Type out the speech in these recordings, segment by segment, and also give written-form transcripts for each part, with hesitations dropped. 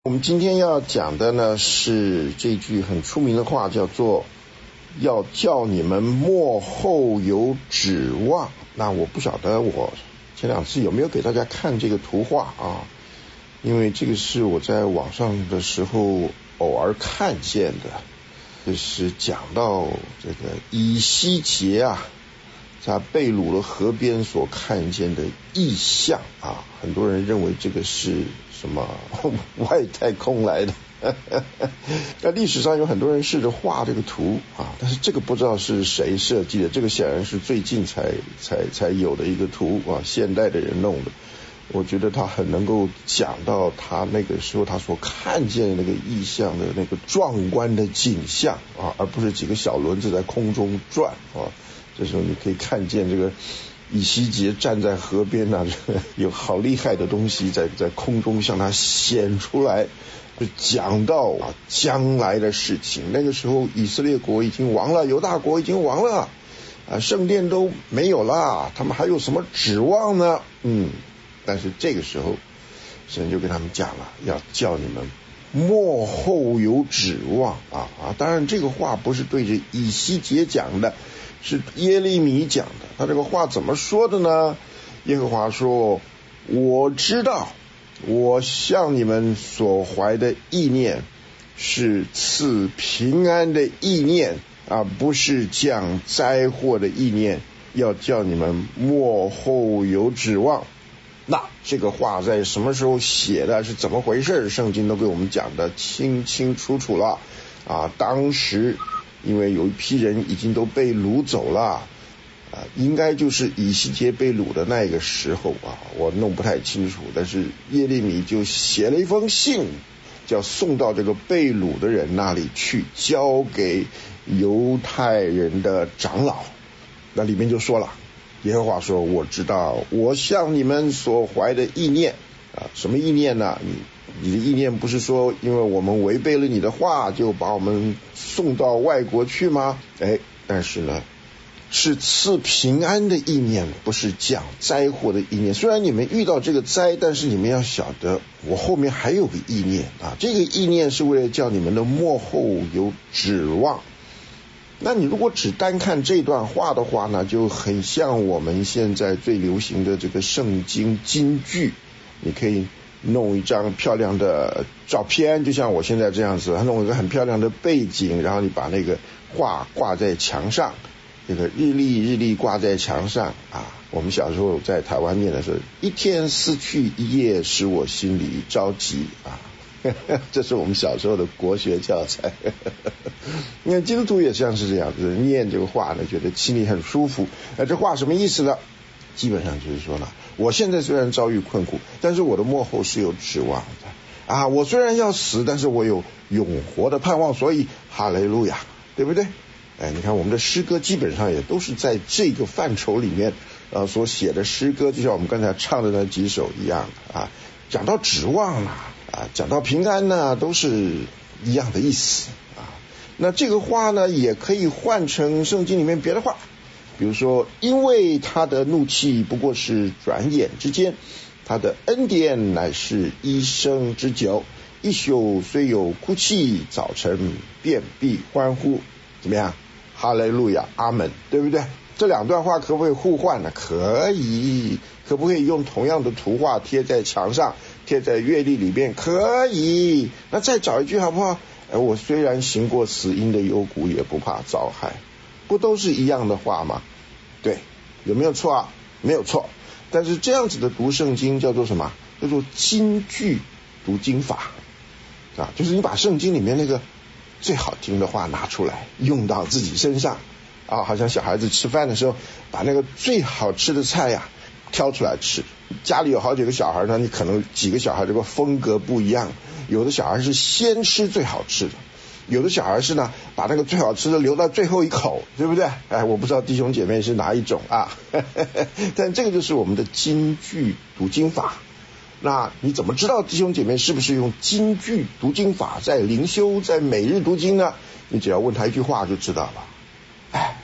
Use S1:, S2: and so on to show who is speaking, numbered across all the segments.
S1: 我们今天要讲的呢是这句很出名的话，叫做要叫你们末后有指望。那我不晓得我前两次有没有给大家看这个图画啊，因为这个是我在网上的时候偶尔看见的，就是讲到这个以西结啊在贝鲁的河边所看见的异象啊，很多人认为这个是什么外太空来的那历史上有很多人试着画这个图啊，但是这个不知道是谁设计的，这个显然是最近才有的一个图啊，现代的人弄的。我觉得他很能够讲到他那个时候他所看见的那个异象的那个壮观的景象啊，而不是几个小轮子在空中转啊。这时候你可以看见这个以西结站在河边啊，有好厉害的东西在空中向他显出来，就讲到将来的事情。那个时候以色列国已经亡了，犹大国已经亡了圣殿都没有了，他们还有什么指望呢？但是这个时候神就跟他们讲了，要叫你们末后有指望当然这个话不是对着以西结讲的，是耶利米讲的。他这个话怎么说的呢？耶和华说，我知道我向你们所怀的意念是赐平安的意念不是降灾祸的意念，要叫你们末后有指望。那这个话在什么时候写的，是怎么回事？圣经都给我们讲的清清楚楚了当时因为有一批人已经都被掳走了应该就是以西结被掳的那个时候我弄不太清楚，但是耶利米就写了一封信，叫送到这个被掳的人那里去，交给犹太人的长老。那里面就说了，耶和华说，我知道我向你们所怀的意念什么意念呢？你的意念不是说因为我们违背了你的话就把我们送到外国去吗？但是呢是赐平安的意念，不是降灾祸的意念。虽然你们遇到这个灾，但是你们要晓得我后面还有个意念这个意念是为了叫你们的末后有指望。那你如果只单看这段话的话呢，就很像我们现在最流行的这个圣经金句。你可以弄一张漂亮的照片，就像我现在这样子，弄一个很漂亮的背景，然后你把那个画挂在墙上，这个日历挂在墙上我们小时候在台湾念的是一天失去一夜，使我心里着急这是我们小时候的国学教材你看基督徒也像是这样子念这个话呢，觉得心里很舒服。这话什么意思呢？基本上就是说呢，我现在虽然遭遇困苦，但是我的末后是有指望的我虽然要死，但是我有永活的盼望，所以哈雷路亚，对不对？你看我们的诗歌基本上也都是在这个范畴里面所写的诗歌，就像我们刚才唱的那几首一样讲到指望讲到平安呢，都是一样的意思那这个话呢也可以换成圣经里面别的话，比如说因为他的怒气不过是转眼之间，他的恩典乃是一生之久，一宿虽有哭泣，早晨便必欢呼。怎么样？哈利路亚，阿门，对不对？这两段话可不可以互换呢？可以。可不可以用同样的图画贴在墙上，贴在月历里面？可以。那再找一句好不好？我虽然行过死荫的幽谷，也不怕遭害。不都是一样的话吗？对，有没有错没有错。但是这样子的读圣经叫做什么？叫做金句读经法就是你把圣经里面那个最好听的话拿出来用到自己身上好像小孩子吃饭的时候把那个最好吃的菜挑出来吃。家里有好几个小孩呢，你可能几个小孩这个风格不一样，有的小孩是先吃最好吃的，有的小孩是呢把那个最好吃的留到最后一口，对不对？我不知道弟兄姐妹是哪一种但这个就是我们的金句读经法。那你怎么知道弟兄姐妹是不是用金句读经法在灵修在每日读经呢？你只要问他一句话就知道了。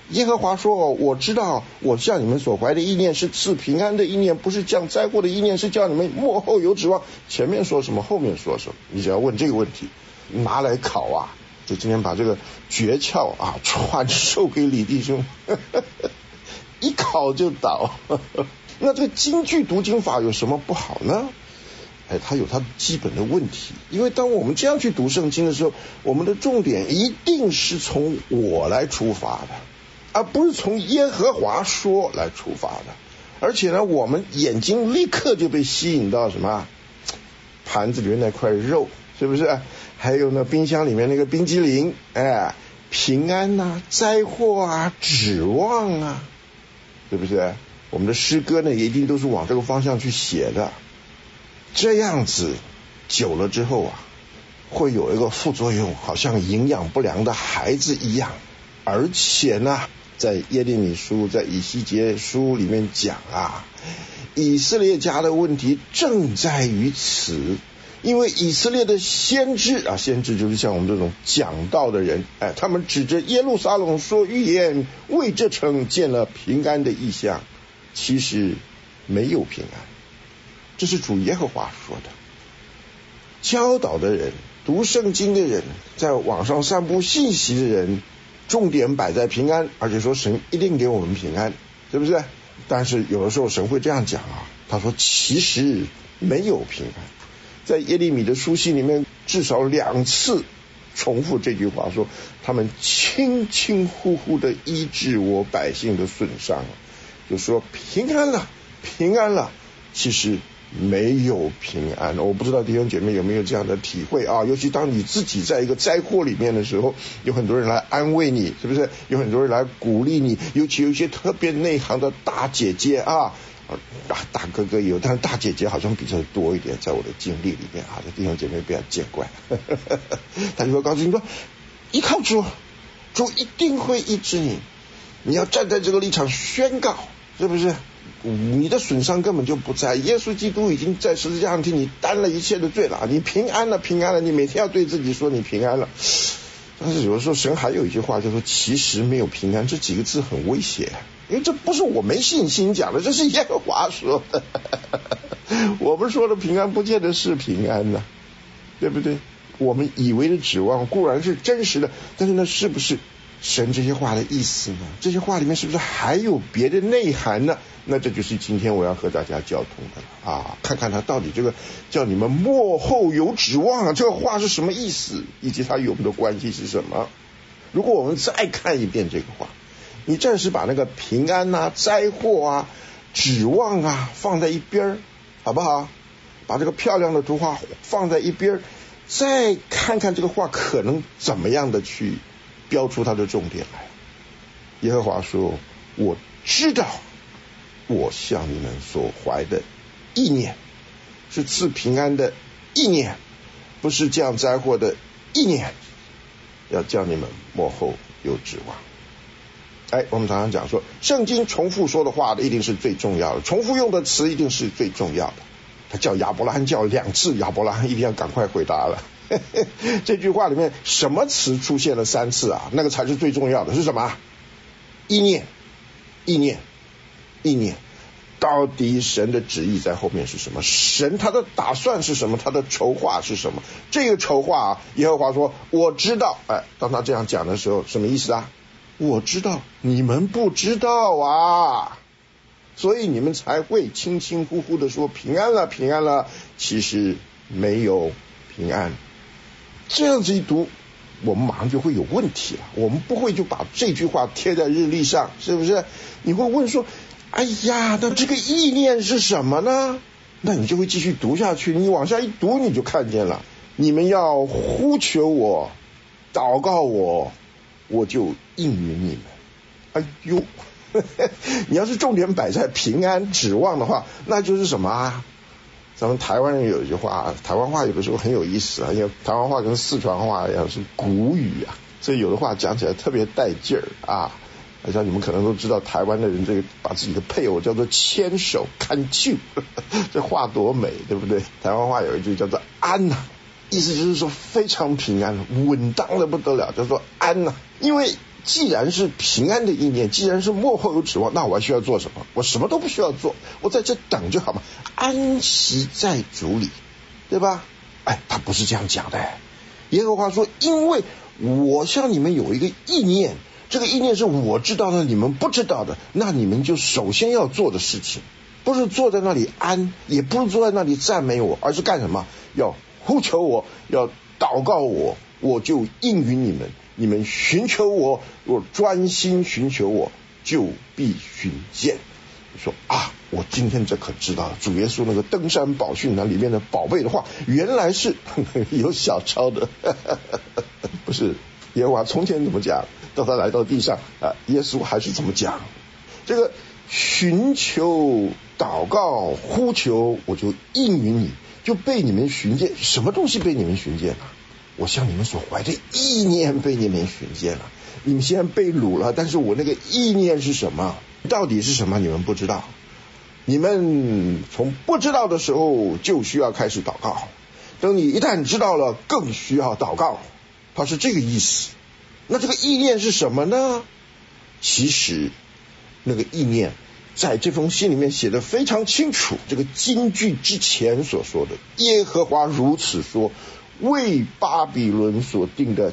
S1: 耶和华说，我知道我向你们所怀的意念是赐平安的意念，不是降灾祸的意念，是叫你们末后有指望。前面说什么，后面说什么，你只要问这个问题，拿来考啊。就今天把这个诀窍啊传授给李弟兄一考就倒那这个京剧读经法有什么不好呢？它有它基本的问题，因为当我们这样去读圣经的时候，我们的重点一定是从我来出发的，而不是从耶和华说来出发的。而且呢，我们眼睛立刻就被吸引到什么盘子里面那块肉，是不是？还有呢，冰箱里面那个冰激凌，平安啊，灾祸啊，指望啊，对不对？我们的诗歌呢，也一定都是往这个方向去写的。这样子久了之后啊，会有一个副作用，好像营养不良的孩子一样。而且呢，在耶利米书、在以西结书里面讲啊，以色列家的问题正在于此。因为以色列的先知啊，先知就是像我们这种讲道的人，他们指着耶路撒冷说预言，为这城建了平安的异象，其实没有平安。这是主耶和华说的。教导的人，读圣经的人，在网上散布信息的人，重点摆在平安，而且说神一定给我们平安，是不是？但是有的时候神会这样讲啊，他说其实没有平安。在耶利米的书信里面至少2次重复这句话，说他们轻轻忽忽的医治我百姓的损伤，就说平安了，平安了，其实没有平安。我不知道弟兄姐妹有没有这样的体会啊？尤其当你自己在一个灾祸里面的时候，有很多人来安慰你，是不是？有很多人来鼓励你，尤其有一些特别内行的大姐姐啊，大哥哥有，但是大姐姐好像比较多一点，在我的经历里面啊，这弟兄姐妹不要见怪他就会告诉你说，依靠主，主一定会医治你，你要站在这个立场宣告，是不是？你的损伤根本就不在，耶稣基督已经在十字架上替你担了一切的罪了，你平安了，平安了，你每天要对自己说你平安了。但是有的时候神还有一句话，就说其实没有平安，这几个字很危险，因为这不是我没信心讲的，这是耶和华说的我们说的平安不见得是平安呢，对不对？我们以为的指望固然是真实的，但是呢，是不是神这些话的意思呢？这些话里面是不是还有别的内涵呢？那这就是今天我要和大家交通的了啊！看看他到底这个叫你们末后有指望啊，这个话是什么意思，以及它与我们的关系是什么？如果我们再看一遍这个话，你暂时把那个平安啊、灾祸啊、指望啊放在一边，好不好？把这个漂亮的图画放在一边，再看看这个话可能怎么样的去标出它的重点来。耶和华说，我知道我向你们所怀的意念是赐平安的意念，不是降灾祸的意念，要叫你们末后有指望。我们常常讲说，圣经重复说的话的一定是最重要的，重复用的词一定是最重要的。他叫亚伯拉罕叫2次，亚伯拉罕一定要赶快回答了这句话里面什么词出现了3次啊？那个才是最重要的，是什么？意念，意念，意念。到底神的旨意在后面是什么？神他的打算是什么？他的筹划是什么？这个筹划啊，耶和华说我知道。当他这样讲的时候，什么意思啊？我知道，你们不知道啊，所以你们才会轻轻呼呼的说平安了，平安了，其实没有平安。这样子一读，我们马上就会有问题了。我们不会就把这句话贴在日历上，是不是？你会问说，哎呀，那这个意念是什么呢？那你就会继续读下去，你往下一读，你就看见了，你们要呼求我，祷告我，我就应允你们。哎呦你要是重点摆在平安指望的话，那就是什么啊？咱们台湾人有一句话，台湾话有的时候很有意思啊，因为台湾话跟四川话一样是古语啊，所以有的话讲起来特别带劲儿啊。好像你们可能都知道，台湾的人这个把自己的配偶叫做牵手看旧这话多美，对不对？台湾话有一句叫做安呐，意思就是说非常平安，稳当的不得了，叫做安呐。因为既然是平安的意念，既然是末后有指望，那我还需要做什么？我什么都不需要做，我在这等就好嘛，安息在主里，对吧？他不是这样讲的。耶和华说，因为我向你们有一个意念，这个意念是我知道的，你们不知道的，那你们就首先要做的事情，不是坐在那里安，也不是坐在那里赞美我，而是干什么？要呼求我，要祷告我，我就应允你们。你们寻求我，若专心寻求我，就必寻见。你说我今天这可知道了，主耶稣那个登山宝训里面的宝贝的话，原来是有小抄的。不是耶和华从前怎么讲，到他来到地上耶稣还是怎么讲。这个寻求、祷告、呼求，我就应允你，就被你们寻见。什么东西被你们寻见了？我向你们所怀的意念被你们寻见了。你们现在被掳了，但是我那个意念是什么？到底是什么？你们不知道。你们从不知道的时候就需要开始祷告，等你一旦知道了，更需要祷告。它是这个意思。那这个意念是什么呢？其实那个意念在这封信里面写得非常清楚，这个金句之前所说的，耶和华如此说，为巴比伦所定的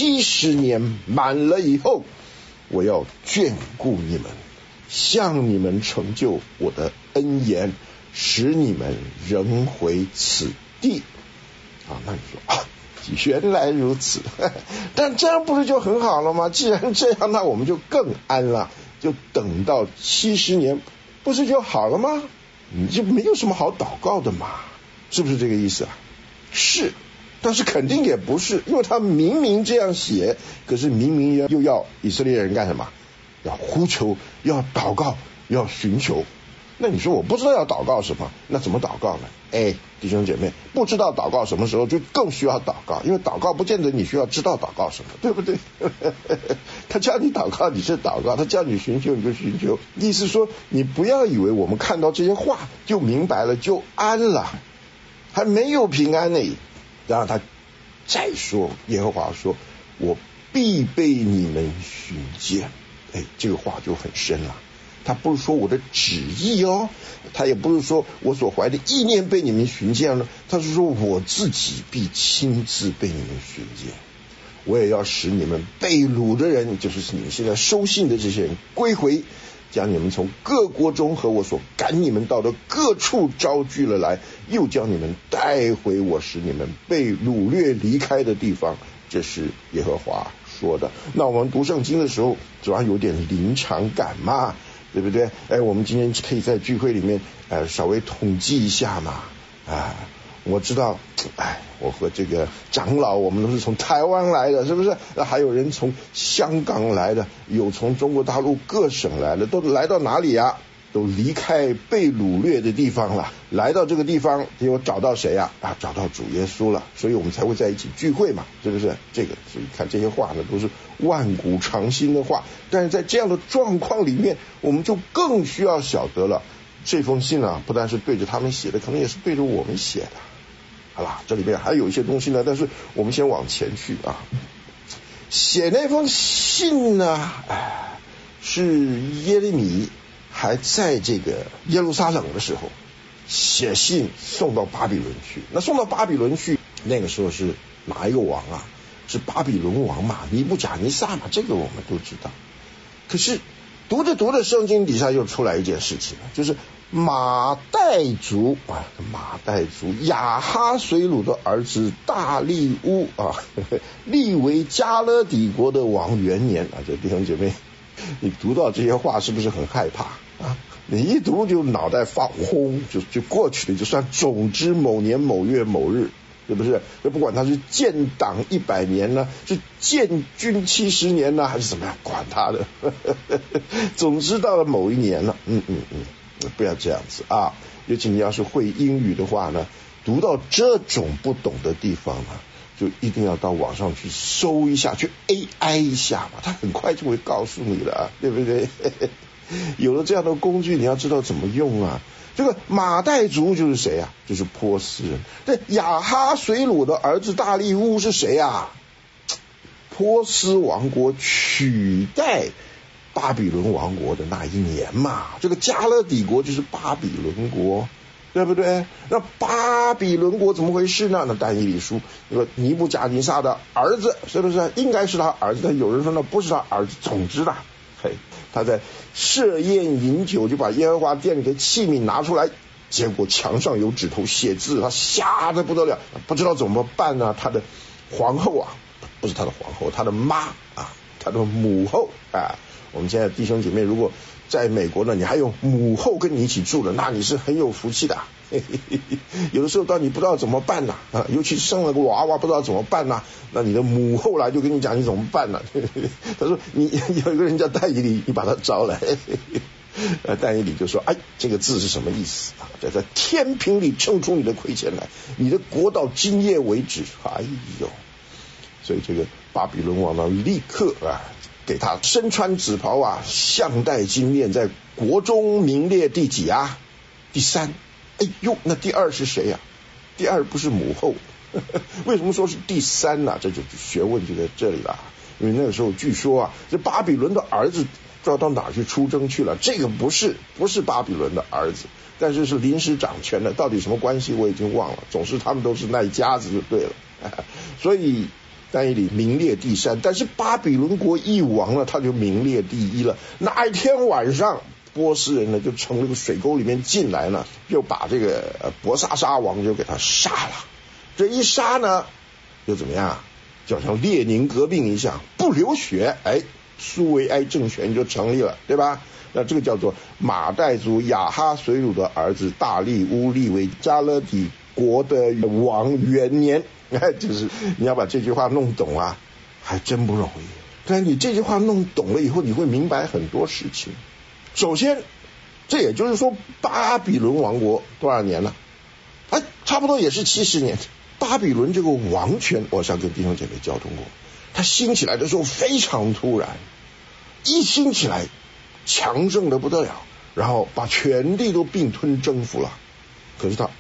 S1: 70年满了以后，我要眷顾你们，向你们成就我的恩言，使你们仍回此地。那你说原来如此，但这样不是就很好了吗？既然这样，那我们就更安了，就等到70年，不是就好了吗？你就没有什么好祷告的嘛，是不是这个意思啊？是，但是肯定也不是，因为他明明这样写，可是明明又要以色列人干什么？要呼求，要祷告，要寻求。那你说我不知道要祷告什么，那怎么祷告呢？弟兄姐妹，不知道祷告什么时候，就更需要祷告，因为祷告不见得你需要知道祷告什么，对不对？他叫你祷告你是祷告，他叫你寻求你就寻求。意思说，你不要以为我们看到这些话就明白了就安了，还没有平安呢。然后他再说，耶和华说，我必被你们寻见。这个话就很深了。他不是说我的旨意他也不是说我所怀的意念被你们寻见了，他是说我自己必亲自被你们寻见。我也要使你们被掳的人，就是你们现在收信的这些人归回，将你们从各国中和我所赶你们到的各处招聚了来，又将你们带回我使你们被掳掠离开的地方。这是耶和华说的。那我们读圣经的时候主要有点临场感嘛，对不对？我们今天可以在聚会里面稍微统计一下嘛。我知道我和这个长老我们都是从台湾来的，是不是？还有人从香港来的，有从中国大陆各省来的，都来到哪里啊？都离开被掳掠的地方了，来到这个地方，结果找到谁啊？找到主耶稣了，所以我们才会在一起聚会嘛，是不是？所以看这些话呢，都是万古长新的话。但是在这样的状况里面，我们就更需要晓得了，这封信不但是对着他们写的，可能也是对着我们写的。好啦，这里面还有一些东西呢，但是我们先往前去写那封信呢，是耶利米还在这个耶路撒冷的时候写信送到巴比伦去。那送到巴比伦去，那个时候是哪一个王啊？是巴比伦王嘛，尼布甲尼撒嘛，这个我们都知道。可是读着圣经底下又出来一件事情，就是马代族亚哈随鲁的儿子大利乌立为加勒底国的王元年这弟兄姐妹，你读到这些话是不是很害怕你一读就脑袋发轰，就过去了，就算总之某年某月某日，是不是？就不管他是建党100年呢，是建军70年呢，还是怎么样，管他的总之到了某一年了，不要这样子尤其你要是会英语的话呢，读到这种不懂的地方呢，就一定要到网上去搜一下，去 AI 一下嘛，他很快就会告诉你了对不对？有了这样的工具，你要知道怎么用这个马代族就是谁啊？就是波斯人。这亚哈随鲁的儿子大利乌是谁啊？ 波斯王国取代巴比伦王国的那一年嘛。这个加勒底国就是巴比伦国，对不对？那巴比伦国怎么回事呢？那但以理书那个尼布甲尼撒的儿子，是不是应该是他儿子？但有人说那不是他儿子。总之啦，他在设宴饮酒，就把耶和华殿里的器皿拿出来，结果墙上有指头写字，他吓得不得了，不知道怎么办呢。他的皇后啊，不是他的皇后，他的妈啊，他的母后啊。我们现在弟兄姐妹，如果在美国呢，你还有母后跟你一起住的，那你是很有福气的。有的时候当你不知道怎么办呢，尤其是生了个娃娃不知道怎么办呢，那你的母后来就跟你讲你怎么办呢？他说你有一个人叫但以理，你把他招来。但以理就说：“哎，这个字是什么意思啊？在天平里称出你的亏欠来，你的国到今夜为止。”哎呦，所以这个巴比伦王呢，立刻给他身穿紫袍啊，项戴金链，在国中名列第几啊？第3。哎呦，那第2是谁啊？第2不是母后。为什么说是第3呢？这就学问就在这里了。因为那个时候据说啊，这巴比伦的儿子不知道到哪去出征去了，这个不是巴比伦的儿子，但是是临时掌权的，到底什么关系我已经忘了，总之他们都是那一家子就对了。所以但以理名列第3，但是巴比伦国一亡了，他就名列第1了。那一天晚上，波斯人呢就从那个水沟里面进来呢，就把这个伯沙沙王就给他杀了。这一杀呢，又怎么样？就好像列宁革命一样，不流血，苏维埃政权就成立了，对吧？那这个叫做马代族亚哈水鲁的儿子大利乌立为加勒底国的王元年。就是你要把这句话弄懂啊，还真不容易。但你这句话弄懂了以后，你会明白很多事情。首先，这也就是说，巴比伦王国多少年了？差不多也是70年。巴比伦这个王权，我想跟弟兄姐妹交通过，它兴起来的时候非常突然，一兴起来强盛的不得了，然后把全地都并吞征服了。可是它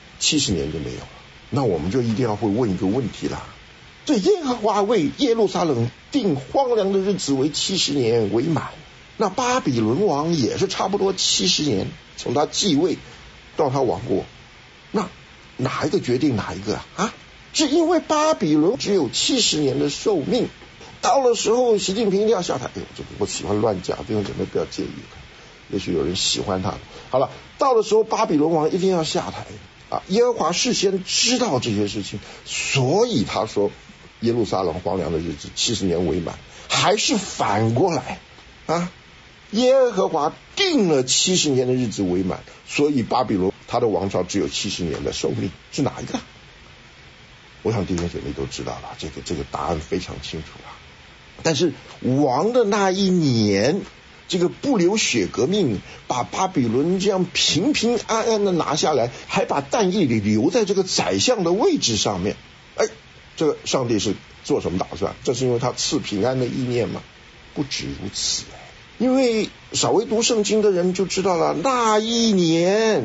S1: 70年就没有了。那我们就一定要会问一个问题啦，这耶和华为耶路撒冷定荒凉的日子为70年为满，那巴比伦王也是差不多70年，从他继位到他亡国，那哪一个决定哪一个啊？是因为巴比伦只有70年的寿命，到了时候习近平一定要下台。我喜欢乱讲，弟兄姐妹不要介意，也许有人喜欢他。好了，到了时候巴比伦王一定要下台啊！耶和华事先知道这些事情，所以他说耶路撒冷荒凉的日子70年为满，还是反过来啊？耶和华定了70年的日子为满，所以巴比伦他的王朝只有70年的寿命，是哪一个？我想弟兄姐妹都知道了，这个答案非常清楚了。但是王的那一年，这个不流血革命把巴比伦这样平平安安的拿下来，还把但以理留在这个宰相的位置上面。这个上帝是做什么打算？这是因为他赐平安的意念吗？不止如此。因为稍微读圣经的人就知道了，那一年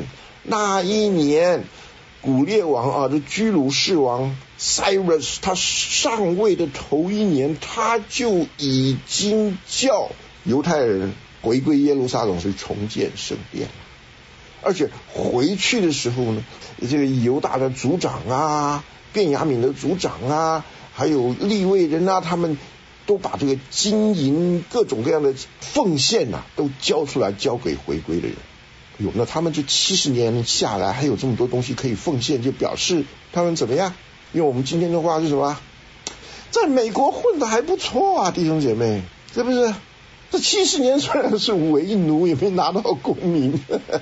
S1: 古列王啊，这居鲁士王 Cyrus 他上位的头一年，他就已经叫犹太人回归耶路撒冷去重建圣殿，而且回去的时候呢，这个犹大的族长啊，便雅悯的族长啊，还有利未人啊，他们都把这个金银各种各样的奉献啊，都交出来交给回归的人。那他们这70年下来还有这么多东西可以奉献，就表示他们怎么样？用我们今天的话是什么？在美国混得还不错啊，弟兄姐妹，是不是？这70年虽然是为奴，也没拿到公民，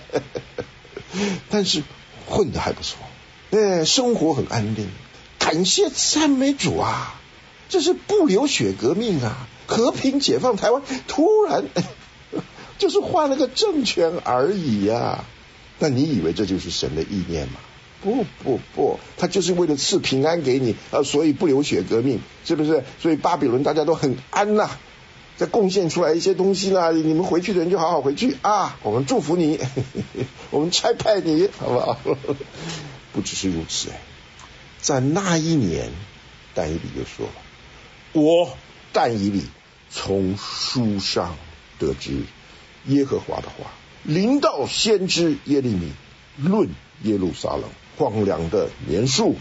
S1: 但是混得还不错，生活很安定，感谢赞美主啊！这是不流血革命啊，和平解放台湾，突然就是换了个政权而已啊。那你以为这就是神的意念吗？不，他就是为了赐平安给你，所以不流血革命，是不是？所以巴比伦大家都很安呐，再贡献出来一些东西啦，你们回去的人就好好回去啊，我们祝福你，我们差派你，好不好？不只是如此，在那一年，但以理就说了， 我但以理从书上得知耶和华的话，临到先知耶利米，论耶路撒冷荒凉的年数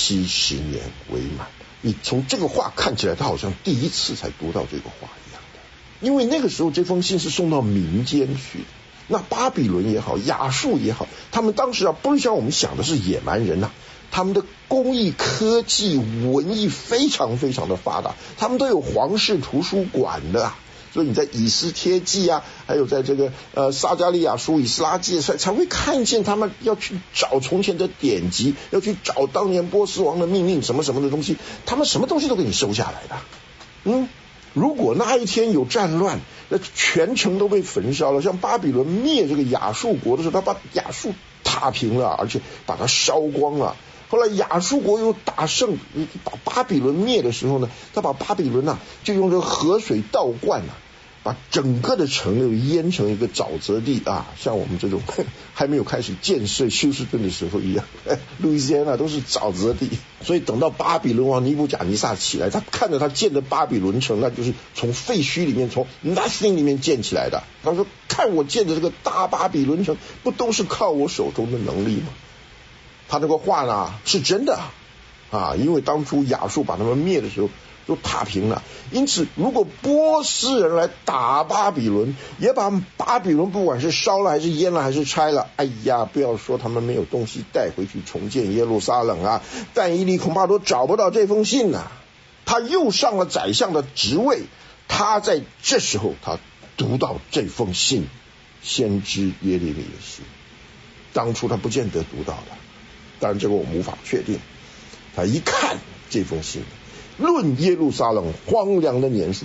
S1: 70年为满。你从这个话看起来，他好像第一次才读到这个话一样的，因为那个时候这封信是送到民间去的。那巴比伦也好，亚述也好，他们当时不是像我们想的是野蛮人他们的工艺、科技、文艺非常非常的发达，他们都有皇室图书馆的所以你在以斯帖记还有在这个撒迦利亚书、以斯拉记才会看见他们要去找从前的典籍，要去找当年波斯王的命令什么什么的东西，他们什么东西都给你收下来的。如果那一天有战乱，那全城都被焚烧了。像巴比伦灭这个亚述国的时候，他把亚述踏平了，而且把它烧光了。后来亚述国又打胜，把巴比伦灭的时候呢，他把巴比伦就用这个河水倒灌把整个的城又淹成一个沼泽地像我们这种还没有开始建设休斯顿的时候一样，路易斯安那都是沼泽地。所以等到巴比伦王尼布甲尼撒起来，他看着他建的巴比伦城，那就是从废墟里面，从 nothing 里面建起来的。他说看我建的这个大巴比伦城，不都是靠我手中的能力吗？他这个话呢是真的因为当初亚述把他们灭的时候都踏平了。因此如果波斯人来打巴比伦，也把巴比伦不管是烧了还是淹了还是拆了，不要说他们没有东西带回去重建耶路撒冷但以理恐怕都找不到这封信他又上了宰相的职位，他在这时候他读到这封信，先知耶利米的信，当初他不见得读到的，当然这个我们无法确定。他一看这封信，论耶路撒冷荒凉的年数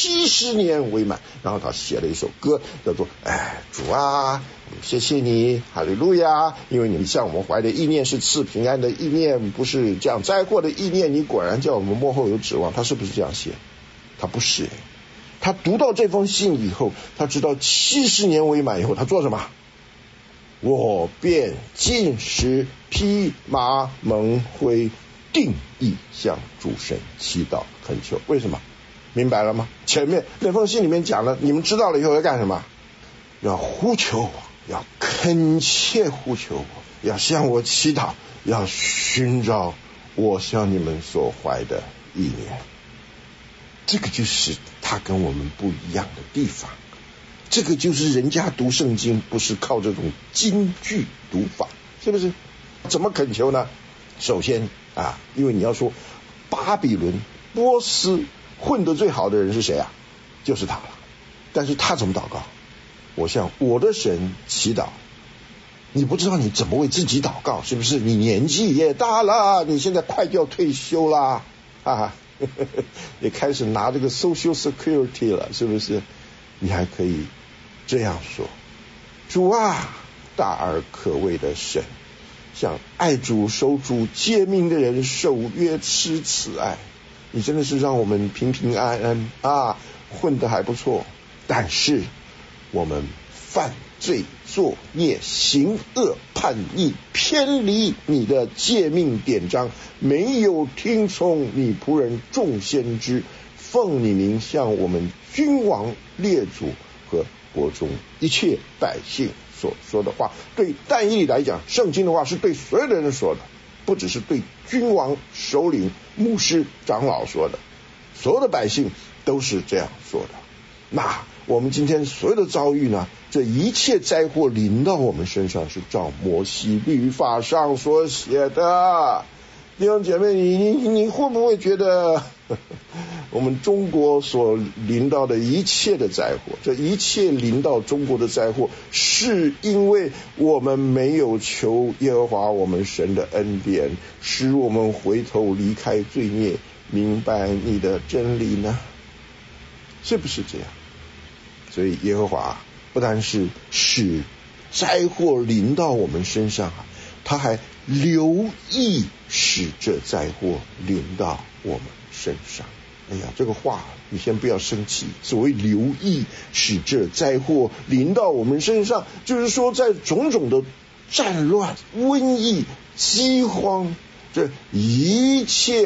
S1: 70年为满，然后他写了一首歌，叫做主谢谢你，哈利路亚，因为你向我们怀的意念是赐平安的意念，不是这样灾祸的意念，你果然叫我们末后有指望。他是不是这样写？他不是。他读到这封信以后，他知道70年为满以后，他做什么？我便禁食，披麻蒙灰，定义向主神祈祷恳求。为什么？明白了吗？前面那封信里面讲了，你们知道了以后要干什么？要呼求我，要恳切呼求我，要向我祈祷，要寻找我向你们所怀的意念。这个就是他跟我们不一样的地方，这个就是人家读圣经不是靠这种金句读法，是不是？怎么恳求呢？首先因为你要说巴比伦波斯混得最好的人是谁就是他了。但是他怎么祷告？我向我的神祈祷。你不知道你怎么为自己祷告，是不是？你年纪也大了，你现在快就要退休啦也开始拿这个 Social Security 了，是不是？你还可以这样说：主大而可畏的神，向爱主守主诫命的人守约吃慈爱。你真的是让我们平平安安混得还不错。但是我们犯罪作孽，行恶叛逆，偏离你的诫命典章，没有听从你仆人众先知奉你名向我们君王列祖和国中一切百姓所说的话。对但以理来讲，圣经的话是对所有的人说的，不只是对君王、首领、牧师、长老说的，所有的百姓都是这样说的。那我们今天所有的遭遇呢，这一切灾祸临到我们身上，是照摩西律法上所写的。弟兄姐妹，你会不会觉得我们中国所临到的一切的灾祸，这一切临到中国的灾祸，是因为我们没有求耶和华我们神的恩典，使我们回头离开罪孽，明白你的真理呢？是不是这样？所以耶和华不单是使灾祸临到我们身上，他还留意使这灾祸临到我们身上。这个话你先不要生气，所谓留意使这灾祸临到我们身上，就是说在种种的战乱、瘟疫、饥荒，这一切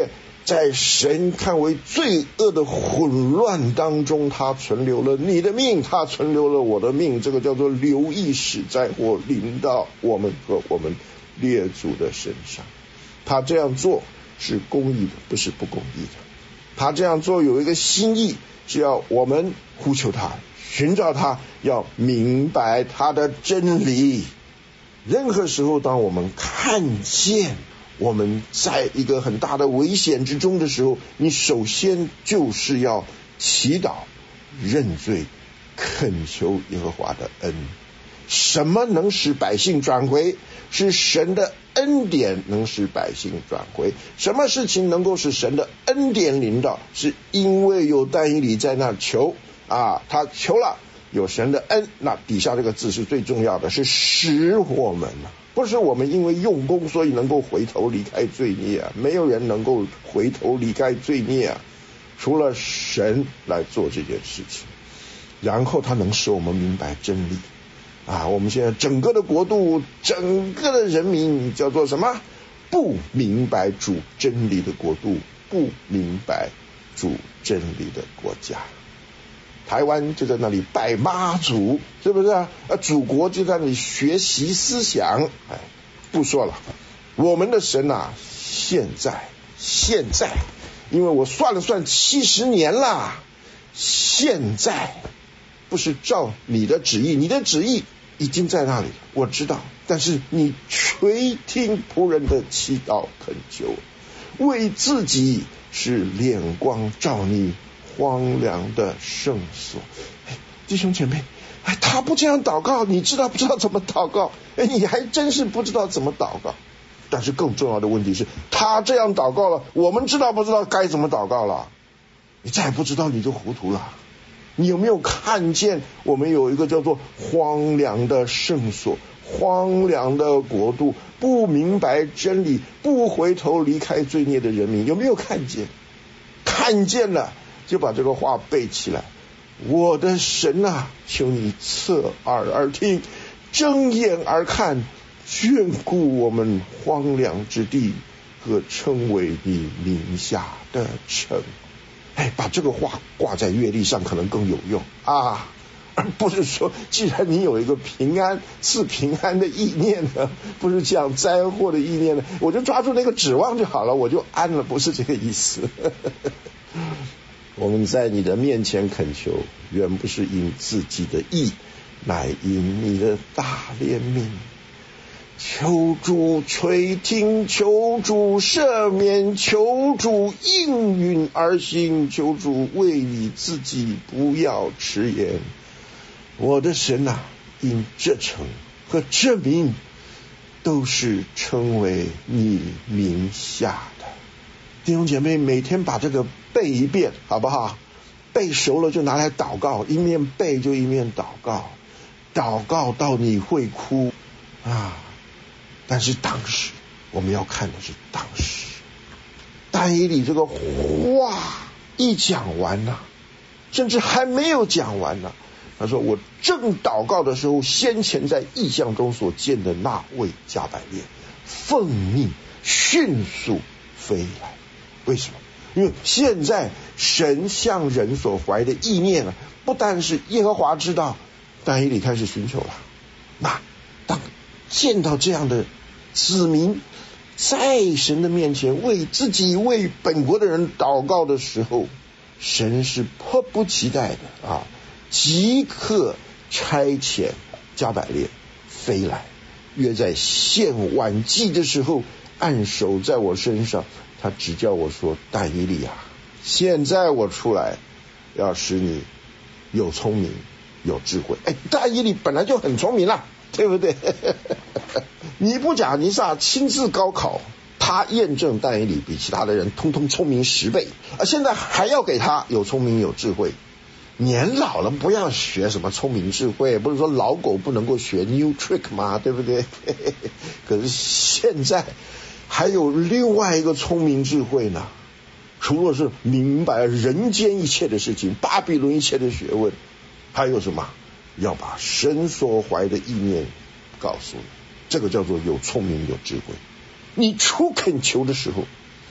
S1: 在神看为罪恶的混乱当中，他存留了你的命，他存留了我的命，这个叫做留意使灾祸临到我们和我们列祖的身上。他这样做是公义的，不是不公义的。他这样做有一个心意，是要我们呼求他，寻找他，要明白他的真理。任何时候当我们看见我们在一个很大的危险之中的时候，你首先就是要祈祷、认罪、恳求耶和华的恩。什么能使百姓转回？是神的恩典能使百姓转回。什么事情能够使神的恩典临到？是因为有但以理在那求他求了，有神的恩。那底下这个字是最重要的，是使我们不是我们因为用功所以能够回头离开罪孽没有人能够回头离开罪孽除了神来做这件事情。然后他能使我们明白真理我们现在整个的国度，整个的人民叫做什么？不明白主真理的国度，不明白主真理的国家。台湾就在那里拜妈祖，是不是祖国就在那里学习思想。不说了，我们的神现在因为我算了算70年了，现在不是照你的旨意，你的旨意已经在那里，我知道，但是你垂听仆人的祈祷恳求，为自己是脸光照你荒凉的圣所。弟兄姐妹，他不这样祷告，你知道不知道怎么祷告？你还真是不知道怎么祷告。但是更重要的问题是，他这样祷告了，我们知道不知道该怎么祷告了？你再不知道你就糊涂了。你有没有看见我们有一个叫做荒凉的圣所，荒凉的国度，不明白真理，不回头离开罪孽的人民？有没有看见？看见了就把这个话背起来。我的神求你侧耳而听，睁眼而看，眷顾我们荒凉之地和称为你名下的城。把这个话挂在月历上可能更有用而不是说既然你有一个平安赐平安的意念呢，不是讲灾祸的意念呢，我就抓住那个指望就好了，我就安了，不是这个意思。我们在你的面前恳求，原不是因自己的义，乃因你的大怜悯。求主垂听，求主赦免，求主应允而行，求主为你自己不要迟延。我的神因这城和这民都是称为你名下的。弟兄姐妹，每天把这个背一遍好不好？背熟了就拿来祷告，一面背就一面祷告，祷告到你会哭但是当时我们要看的是当时，但以理这个话一讲完甚至还没有讲完他说我正祷告的时候，先前在异象中所见的那位加百列奉命迅速飞来。为什么？因为现在神向人所怀的意念不但是耶和华知道，但以理开始寻求了。那当见到这样的子民在神的面前为自己为本国的人祷告的时候，神是迫不及待的即刻差遣加百列飞来，约在献晚祭的时候按手在我身上，他只叫我说，但以理现在我出来要使你有聪明有智慧。但以理本来就很聪明了，对不对？尼布甲尼撒亲自高考，他验证但以理比其他的人通通聪明10倍，现在还要给他有聪明有智慧。年老了不要学什么聪明智慧，不是说老狗不能够学 new trick 吗？对不对？可是现在还有另外一个聪明智慧呢，除了是明白人间一切的事情，巴比伦一切的学问，还有什么？要把神所怀的意念告诉你，这个叫做有聪明有智慧。你初恳求的时候，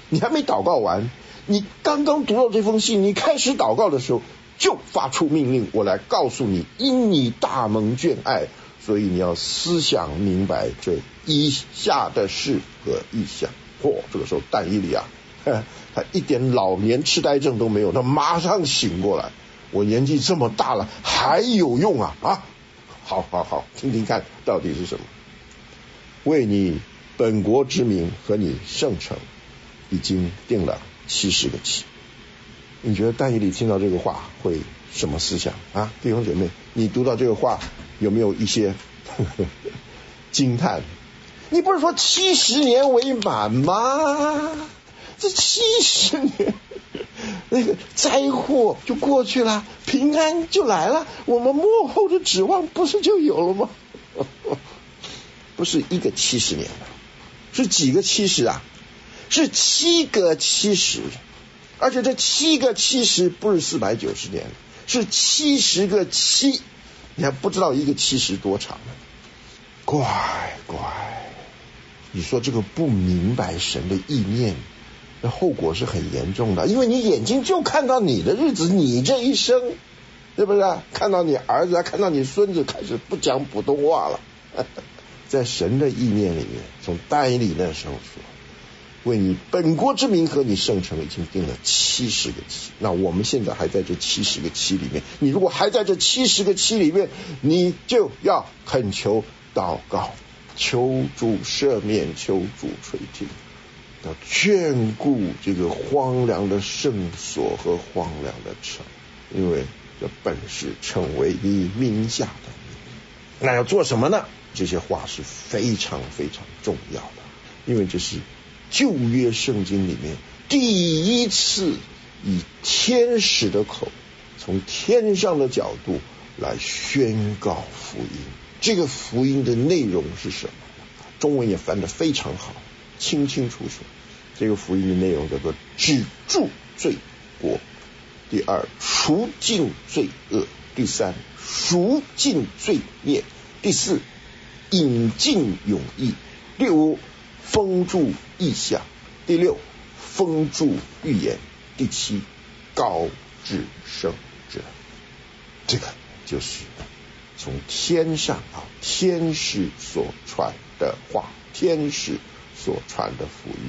S1: 你还没祷告完，你刚刚读到这封信，你开始祷告的时候就发出命令，我来告诉你，因你大蒙眷爱，所以你要思想明白这以下的事和意象。这个时候但以理啊，他一点老年痴呆症都没有，他马上醒过来。我年纪这么大了还有用啊！好，听听看到底是什么。为你本国之名和你圣城已经定了70个期。你觉得但以理听到这个话会什么思想啊？弟兄姐妹，你读到这个话有没有一些惊叹？你不是说70年为满吗？这70年那个灾祸就过去了，平安就来了，我们末后的指望不是就有了吗？不是一个70年，是几个70啊？是7个70，而且这7个70不是490年，是70个7，你还不知道一个70多长呢。乖，你说这个不明白神的意念，那后果是很严重的，因为你眼睛就看到你的日子，你这一生，对不对？看到你儿子，看到你孙子开始不讲普通话了。在神的意念里面，从但以理那时候说，为你本国之名和你圣城已经定了70个期。那我们现在还在这70个期里面，你如果还在这70个期里面，你就要恳求祷告，求主赦免，求主垂听，要眷顾这个荒凉的圣所和荒凉的城，因为这本是成为你名下的名。那要做什么呢？这些话是非常非常重要的，因为这是旧约圣经里面第一次以天使的口，从天上的角度来宣告福音。这个福音的内容是什么？中文也翻得非常好，清清楚楚。这个福音的内容叫做止住罪过，第二除尽罪恶，第三赎尽罪孽，第四引进永义，第五封住异象，第六封住预言，第七高至圣者。这个就是从天上天使所传的话，天使所传的福音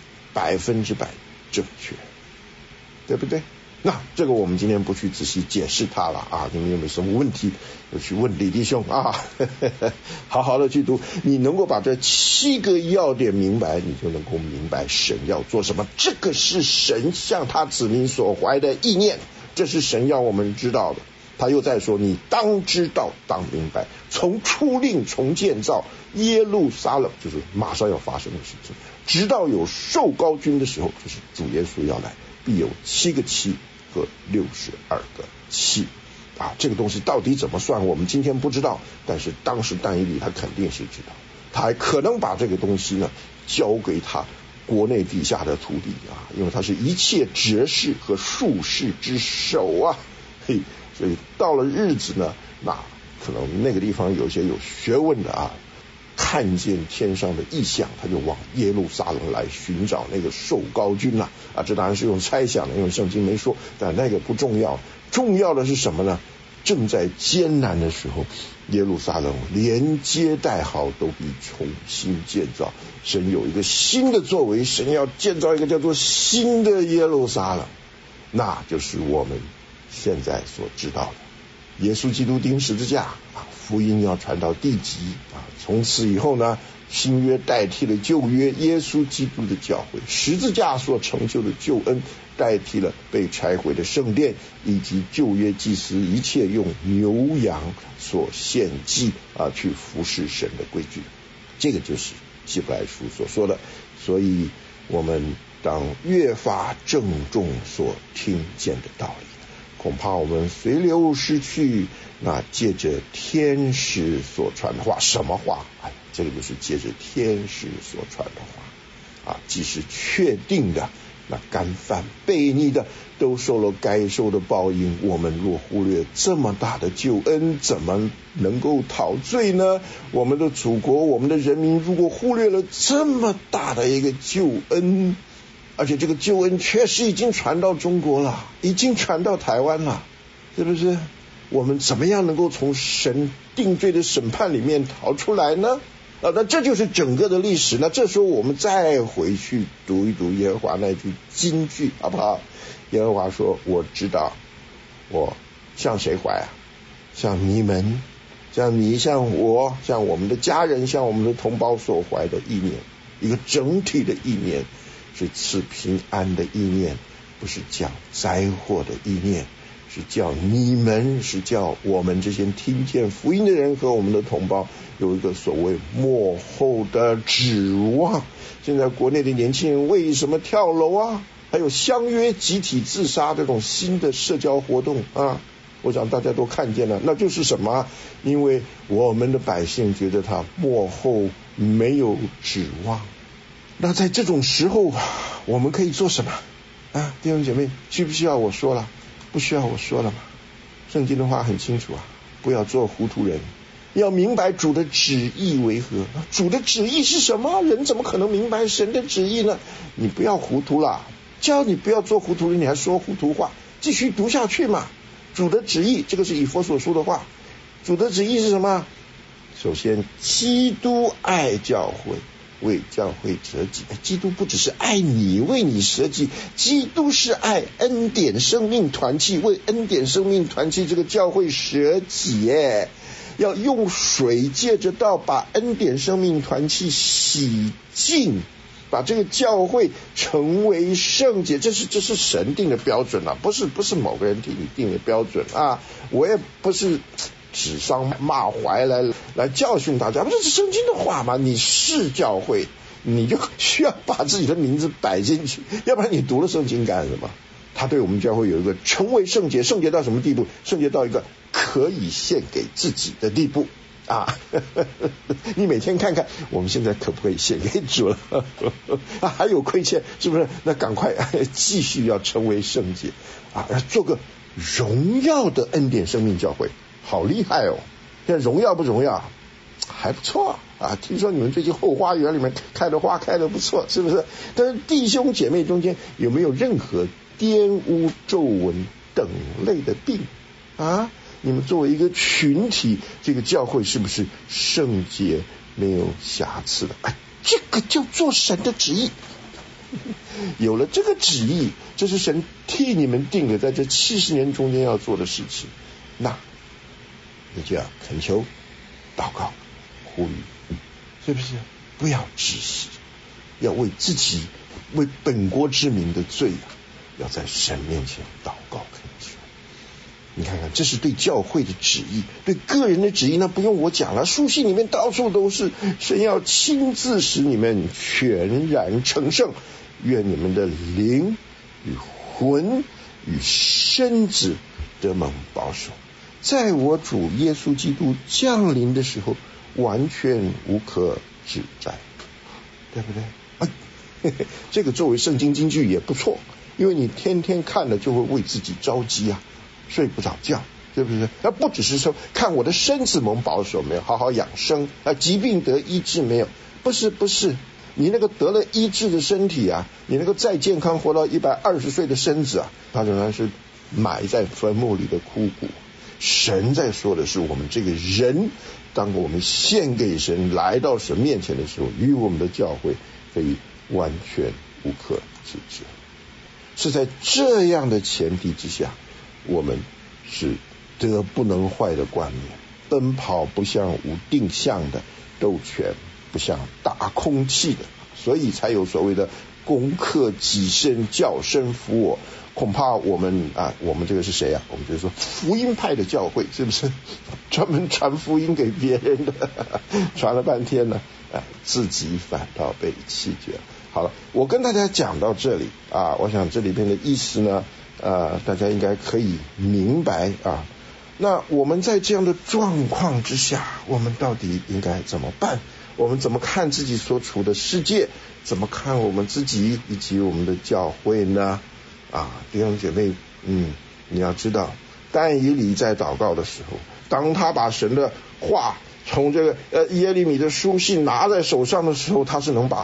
S1: 100%正确，对不对？那这个我们今天不去仔细解释它了啊，你们有没有什么问题就去问李弟兄啊，好好的去读，你能够把这7个要点明白，你就能够明白神要做什么。这个是神向他子民所怀的意念，这是神要我们知道的。他又在说，你当知道，当明白，从出令，从建造耶路撒冷，就是马上要发生的事情，直到有受膏君的时候，就是主耶稣要来，必有7个7和62个7啊。这个东西到底怎么算，我们今天不知道，但是当时但以理他肯定是知道，他还可能把这个东西呢交给他国内底下的徒弟啊，因为他是一切哲士和术士之首啊，嘿。所以到了日子呢，那可能那个地方有些有学问的啊，看见天上的异象，他就往耶路撒冷来寻找那个受膏君了啊。这当然是用猜想的，因为圣经没说，但那个不重要，重要的是什么呢？正在艰难的时候，耶路撒冷连接带好都必重新建造。神有一个新的作为，神要建造一个叫做新的耶路撒冷，那就是我们现在所知道的耶稣基督钉十字架啊，福音要传到地极啊。从此以后呢，新约代替了旧约，耶稣基督的教会，十字架所成就的救恩代替了被拆毁的圣殿，以及旧约祭司一切用牛羊所献祭啊去服侍神的规矩。这个就是希伯来书所说的，所以我们当越发郑重所听见的道理。恐怕我们随流失去那借着天使所传的话。什么话？这个就是借着天使所传的话啊，既是确定的，那干犯悖逆的都受了该受的报应。我们若忽略这么大的救恩，怎么能够讨罪呢？我们的祖国，我们的人民如果忽略了这么大的一个救恩而且这个救恩确实已经传到中国了，已经传到台湾了，是不是？我们怎么样能够从神定罪的审判里面逃出来呢？那这就是整个的历史。那这时候我们再回去读一读耶和华那句金句，好不好？耶和华说，我知道我向谁怀啊？向你们，向你，向我，向我们的家人，向我们的同胞所怀的意念，一个整体的意念，是赐平安的意念，不是降灾祸的意念，是叫你们，是叫我们这些听见福音的人和我们的同胞有一个所谓末后的指望。现在国内的年轻人为什么跳楼啊？还有相约集体自杀这种新的社交活动啊，我想大家都看见了，那就是什么？因为我们的百姓觉得他末后没有指望。那在这种时候我们可以做什么啊？弟兄姐妹，需不需要我说了？不需要我说了吗？圣经的话很清楚啊，不要做糊涂人，要明白主的旨意为何。主的旨意是什么？人怎么可能明白神的旨意呢？你不要糊涂啦，叫你不要做糊涂人，你还说糊涂话，继续读下去嘛。主的旨意，这个是以弗所书的话。主的旨意是什么？首先，基督爱教会，为教会舍己。基督不只是爱你，为你舍己，基督是爱恩典生命团契，为恩典生命团契这个教会舍己耶。要用水借着道把恩典生命团契洗净，把这个教会成为圣洁。这是神定的标准啊，不是某个人替你定的标准啊。我也不是指桑骂槐来教训大家，这是圣经的话嘛。你是教会，你就需要把自己的名字摆进去，要不然你读了圣经干什么？他对我们教会有一个成为圣洁，圣洁到什么地步？圣洁到一个可以献给自己的地步啊！你每天看看我们现在可不可以献给主了啊？还有亏欠是不是？那赶快继续要成为圣洁啊，做个荣耀的恩典生命教会，好厉害哦！现在荣耀不荣耀？还不错啊！听说你们最近后花园里面开的花开的不错，是不是？但是弟兄姐妹中间有没有任何玷污、皱纹等类的病啊？你们作为一个群体，这个教会是不是圣洁没有瑕疵的？这个叫做神的旨意。有了这个旨意，这是神替你们定的，在这70年中间要做的事情，那你就要恳求、祷告、呼吁，是不是？不要窒息，要为自己、为本国之民的罪要在神面前祷告恳求。你看看，这是对教会的旨意，对个人的旨意，那不用我讲了，书信里面到处都是，神要亲自使你们全然成圣，愿你们的灵与魂与身子得蒙保守，在我主耶稣基督降临的时候完全无可指摘，对不对？这个作为圣经金句也不错，因为你天天看了就会为自己着急啊，睡不着觉，是不是？那不只是说看我的身子蒙保守没有，好好养生啊，疾病得医治没有？不是，你那个得了医治的身体啊，你那个再健康活到120岁的身子啊，它仍然是埋在坟墓里的枯骨。神在说的是我们这个人，当我们献给神，来到神面前的时候，与我们的教会可以完全无可指责。是在这样的前提之下，我们是得不能坏的冠冕，奔跑不像无定向的，斗拳不像打空气的，所以才有所谓的攻克己身，叫声服我。恐怕我们这个是谁啊？我们就是说福音派的教会，是不是专门传福音给别人的？传了半天呢，自己反倒被弃绝。好了，我跟大家讲到这里啊，我想这里边的意思呢，大家应该可以明白啊。那我们在这样的状况之下，我们到底应该怎么办？我们怎么看自己所处的世界？怎么看我们自己以及我们的教会呢？弟兄姐妹，你要知道，但以理在祷告的时候，当他把神的话从这个耶利米的书信拿在手上的时候，他是能把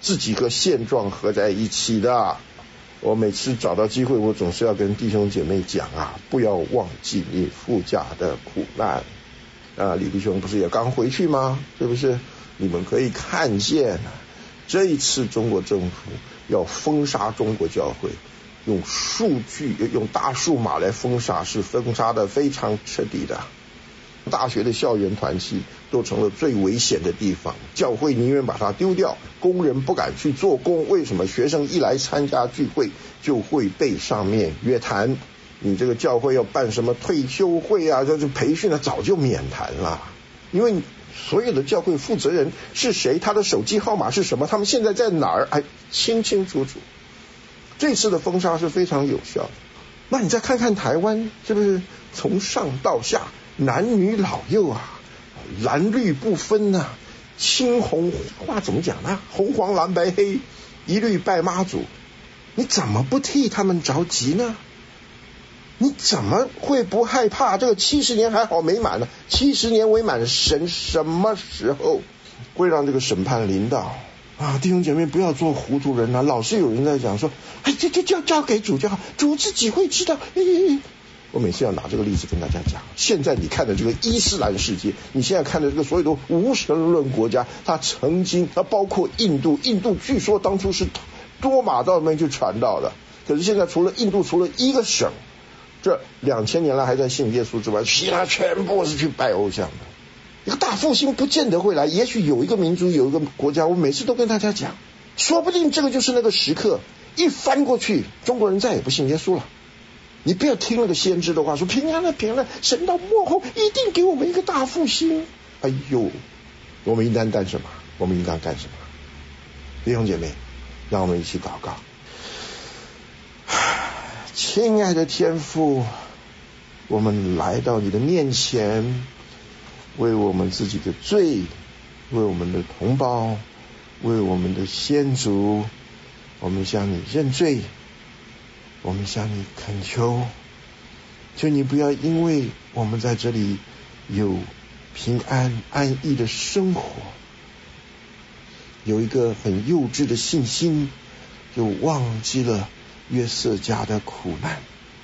S1: 自己和现状合在一起的。我每次找到机会，我总是要跟弟兄姐妹讲啊，不要忘记你父家的苦难啊。李弟兄不是也刚回去吗？是不是？你们可以看见这一次中国政府要封杀中国教会，用大数码来封杀，是封杀的非常彻底的。大学的校园团契都成了最危险的地方，教会宁愿把它丢掉，工人不敢去做工。为什么？学生一来参加聚会就会被上面约谈，你这个教会要办什么退休会啊，这培训早就免谈了。因为所有的教会负责人是谁，他的手机号码是什么，他们现在在哪儿，清清楚楚。这次的封杀是非常有效的。那你再看看台湾，是不是从上到下男女老幼啊，蓝绿不分啊，青红话怎么讲呢？红黄蓝白黑，一律拜妈祖。你怎么不替他们着急呢？你怎么会不害怕？这个70年还好没满呢，70年未满，神什么时候会让这个审判临到啊？弟兄姐妹不要做糊涂人啊！老是有人在讲说，这交给主就好，主自己会知道。我每次要拿这个例子跟大家讲，现在你看的这个伊斯兰世界，你现在看的这个所有的无神论国家，它曾经包括印度据说当初是多马到那边去传道的，可是现在除了印度，除了一个省，这2000年来还在信耶稣之外，其他全部是去拜偶像的。一个大复兴不见得会来，也许有一个民族有一个国家，我每次都跟大家讲，说不定这个就是那个时刻，一翻过去，中国人再也不信耶稣了。你不要听那个先知的话，说平安了，神到末后一定给我们一个大复兴。哎呦，我们应当干什么？我们应当干什么？弟兄姐妹，让我们一起祷告。亲爱的天父，我们来到你的面前，为我们自己的罪，为我们的同胞，为我们的先祖，我们向你认罪，我们向你恳求，求你不要因为我们在这里有平安安逸的生活，有一个很幼稚的信心，就忘记了约瑟家的苦难。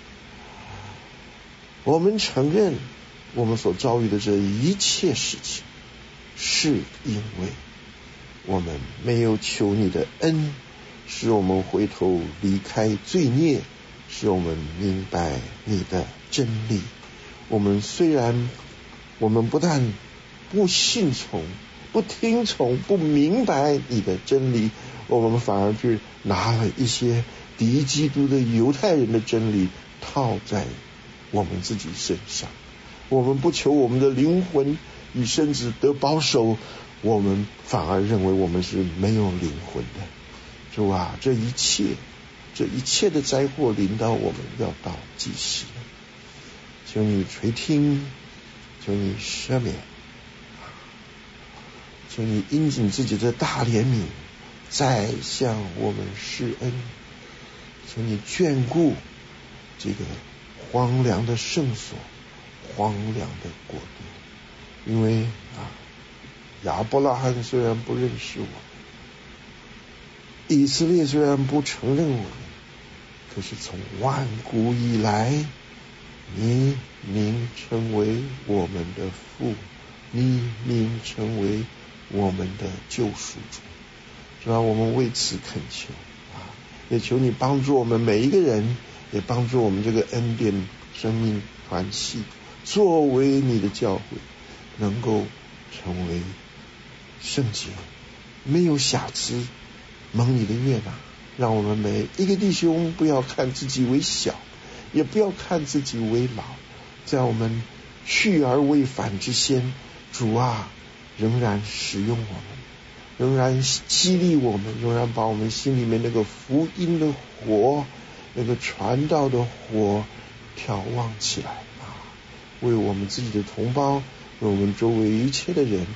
S1: 我们承认我们所遭遇的这一切事情，是因为我们没有求你的恩，使我们回头离开罪孽，使我们明白你的真理。我们不但不信从、不听从、不明白你的真理，我们反而去拿了一些敌基督的犹太人的真理套在我们自己身上。我们不求我们的灵魂与身子得保守，我们反而认为我们是没有灵魂的。主啊，这一切的灾祸临到我们，要到几时？求你垂听，求你赦免，求你因你自己的大怜悯再向我们施恩，求你眷顾这个荒凉的圣所，荒凉的国度。因为亚伯拉罕虽然不认识我们，以色列虽然不承认我们，可是从万古以来，你名成为我们的父，你名成为我们的救赎主。主啊，我们为此恳求也求你帮助我们每一个人，也帮助我们这个恩典生命团契作为你的教会，能够成为圣洁，没有瑕疵，蒙你的悦纳。让我们每一个弟兄不要看自己为小，也不要看自己为老，在我们去而未返之先，主啊，仍然使用我们，仍然激励我们，仍然把我们心里面那个福音的火，那个传道的火眺望起来为我们自己的同胞，为我们周围一切的人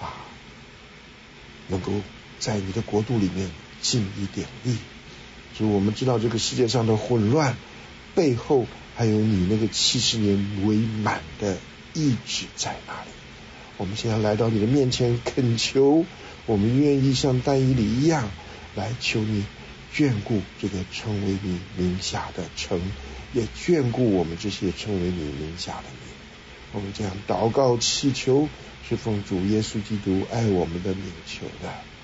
S1: 能够在你的国度里面尽一点力。所以我们知道这个世界上的混乱背后还有你那个70年为满的意志在那里。我们现在来到你的面前恳求，我们愿意像但以理一样， 来求你眷顾这个称为你名下的城，也眷顾我们这些称为你名下的民。我们这样祷告祈求，是奉主耶稣基督爱我们的名求的，